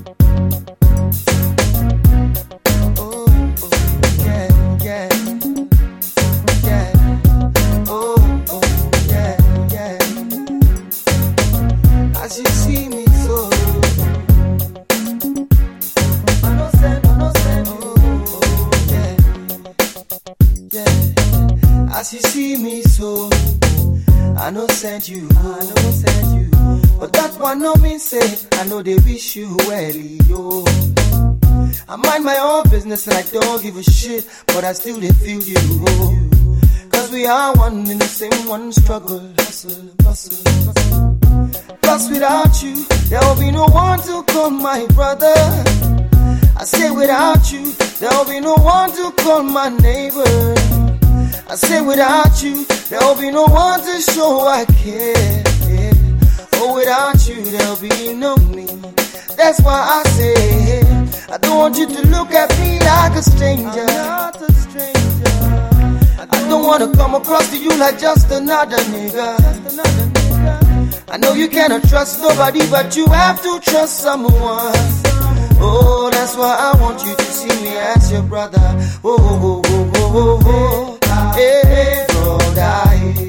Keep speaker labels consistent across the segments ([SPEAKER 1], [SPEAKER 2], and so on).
[SPEAKER 1] As you see me so, I know send, as you see me so, I know send you, but that one no mean say, I know they wish you well, yo. I mind my own business and I don't give a shit, but I still they feel you, oh. Cause we are one in the same one struggle, hustle, bustle, bustle. Plus without you, there will be no one to call my brother. I say without you, there will be no one to call my neighbor. I say without you, there will be no one to show I care. Oh, without you, there will be no me. That's why I say, I don't want you to look at me like a stranger. I'm not a stranger. I don't want to come across to you like just another nigga. I know you cannot trust nobody, but you have to trust someone. Oh, that's why I want you to see me as your brother. Oh, oh, oh, oh, oh, oh. Hey, brother.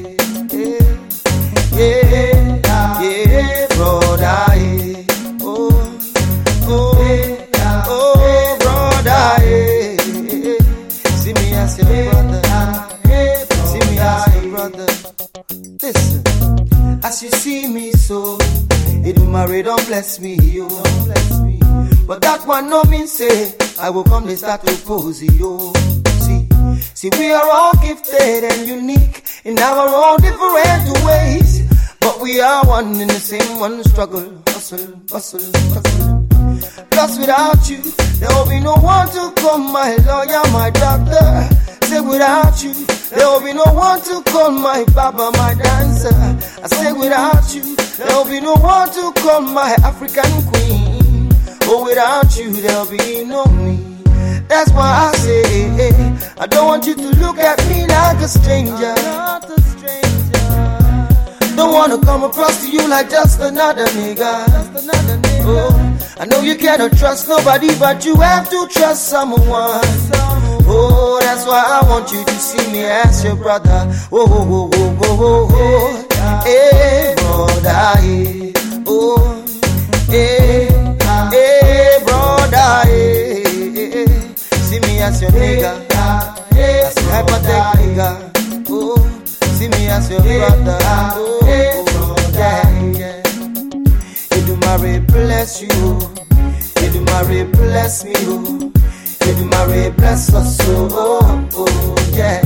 [SPEAKER 1] Hey, yeah, brother. Oh, oh, oh, brother. See me as your brother. See me as your brother. Listen. As you see me so, it will marry, don't bless me, yo. But that one no mean say, I will come and start to pose, yo. See, we are all gifted and unique in our own different ways. But we are one in the same one struggle, hustle, bustle, hustle. Plus without you, there will be no one to call my lawyer, my doctor. Say without you, there will be no one to call my baba, my dancer. I say without you, there will be no one to call my African queen. Oh, without you, there will be no me. That's why I say, I don't want you to look at me like a stranger. I'm not a stranger. Don't want to come across to you like just another nigga. Oh, I know you cannot trust nobody, but you have to trust someone. Oh, that's why I want you to see me as your brother. Oh, oh, oh, oh, oh, oh. Hey, brother. Oh, hey, hey, brother. See me as your nigga. As your hypertech nigga. Oh, see me as your brother. Oh, yeah. Edumare bless you. Edumare bless me. Edumare bless us, oh, oh, yeah.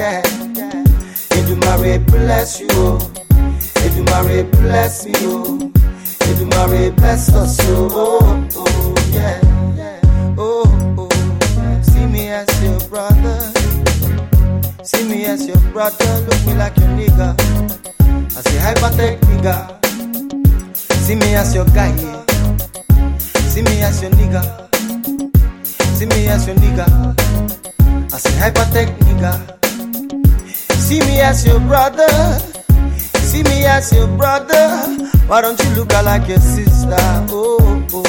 [SPEAKER 1] Edumare bless you, Edumare bless me, Edumare bless us, oh, oh, yeah. Oh, oh, see me as your brother, see me as your brother, look me like your nigga, I say hypertech nigga, see me as your guy, see me as your nigga. See me as your nigga, I say hypertech nigga. See me as your brother, see me as your brother. Why don't you look like your sister? Oh, oh.